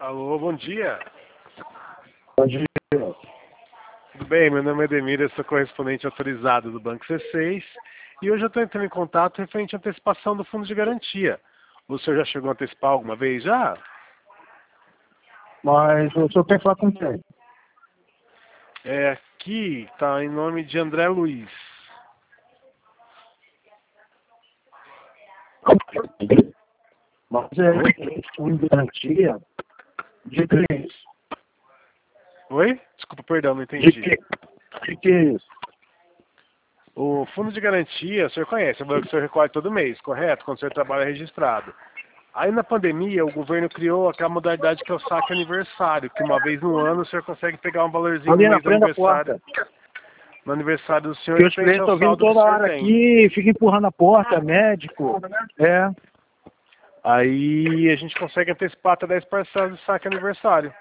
Alô, bom dia. Bom dia. Tudo bem? Meu nome é Ademir, eu sou correspondente autorizado do Banco C6 e hoje eu estou entrando em contato referente à antecipação do fundo de garantia. O senhor já chegou a antecipar alguma vez já? Mas o senhor quer falar com quem? Aqui está em nome de André Luiz. Mas é fundo de garantia de clientes. Oi? Desculpa, perdão, não De entendi. que é isso? O fundo de garantia, o senhor conhece, é o banco que o senhor recolhe todo mês, correto? Quando o senhor trabalha registrado. Aí na pandemia o governo criou aquela modalidade que é o saque aniversário, que uma vez no ano o senhor consegue pegar um valorzinho no Ali na mês do frente da aniversário. porta. No aniversário do senhor Que e os preencher clientes o estão vindo saldo que o toda senhor hora tem. aqui, fica empurrando a porta, médico. É. Aí a gente consegue antecipar até 10 parcelas do saque aniversário.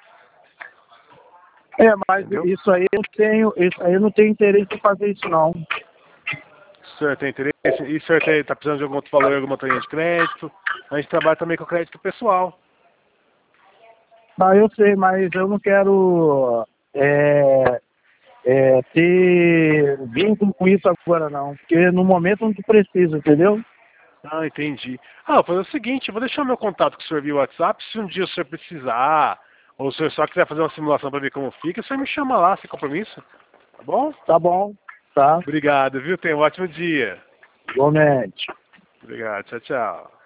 Mas Entendeu? isso aí eu não tenho interesse em fazer isso não. O senhor tem interesse? E o senhor está precisando de algum outro valor, alguma outra linha de crédito? A gente trabalha também com crédito pessoal. Eu sei, mas eu não quero ter vínculo com isso agora não. Porque no momento não preciso, entendeu? Ah, entendi. Vou fazer o seguinte, eu vou deixar meu contato com o senhor via WhatsApp, se um dia o senhor precisar, ou se o senhor só quiser fazer uma simulação para ver como fica, o senhor me chama lá, sem compromisso. Tá bom? Tá bom, tá? Obrigado, viu? Tenha um ótimo dia. Igualmente. Obrigado, tchau, tchau.